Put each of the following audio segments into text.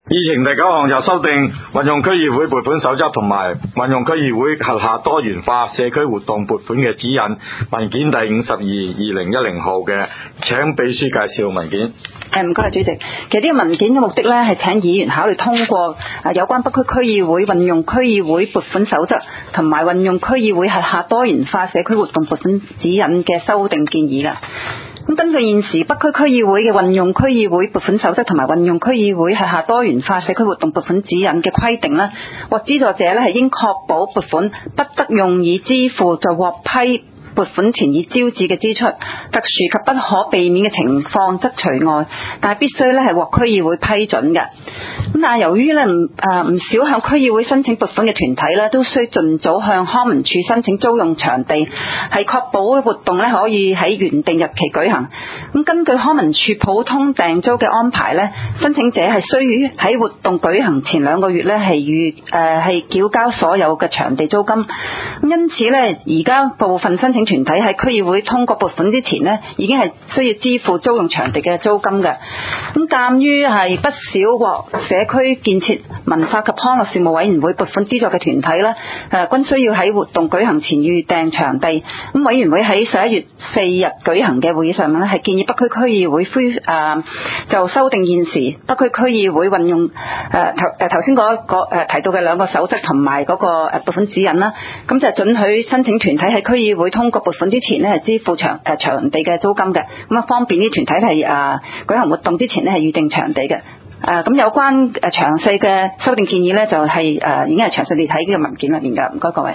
議程第9項就修訂運用區議會撥款守則同埋運用區議會轄下多元化社區活動撥款嘅指引文件第52/2010號嘅，請秘書介紹文件。 唔該，主席。其實呢個文件嘅目的咧，係請議員考慮通過有關北區區議會運用區議會撥款守則同埋運用區議會轄下多元化社區活動撥款指引嘅修訂建議啦。咁根據現時北區區議會嘅運用區議會撥款守則同埋運用區議會轄下多元化社區活動撥款指引嘅規定咧，獲資助者咧係應確保撥款不得用以支付在獲批撥款前已招致嘅支出，特殊及不可避免嘅情況則除外，但係必須咧係獲區議會批准嘅。咁但係由於咧唔少向區議會申請撥款嘅團體咧，都需盡早向康文署申請租用場地，係確保活動咧可以喺原定日期舉行。咁根據康文署普通訂租嘅安排咧，申請者係需於喺活動舉行前2個月咧係繳交所有嘅場地租金。咁因此咧，而家部分申請團體喺區議會通過撥款之前呢，已經係需要支付租用場地嘅租金嘅。咁鑑於係不少獲社區建設文化及康樂事務委員會撥款資助嘅團體咧，均需要喺活動舉行前預訂場地。咁委員會喺11月4日舉行嘅會議上面咧，係建議北區區議會就修訂現時北區區議會運用頭先提到嘅2個守則同埋嗰個撥款指引啦。咁就准許申請團體喺區議會通過撥款之前咧，係支付場地嘅租金嘅，咁啊方便啲團體係舉行活動之前咧係預定場地嘅。咁有關詳細嘅修訂建議咧，就係已經係詳細地睇呢個文件入面㗎。唔該各位。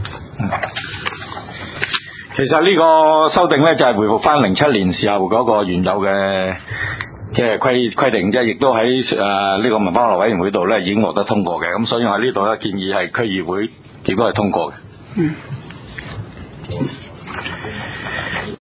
其實呢個修訂咧就係回復翻07年時候嗰個原有嘅規定啫，亦都喺呢個文化委員會度咧已經獲得通過嘅。咁所以喺呢度咧建議係區議會亦都係通過嘅。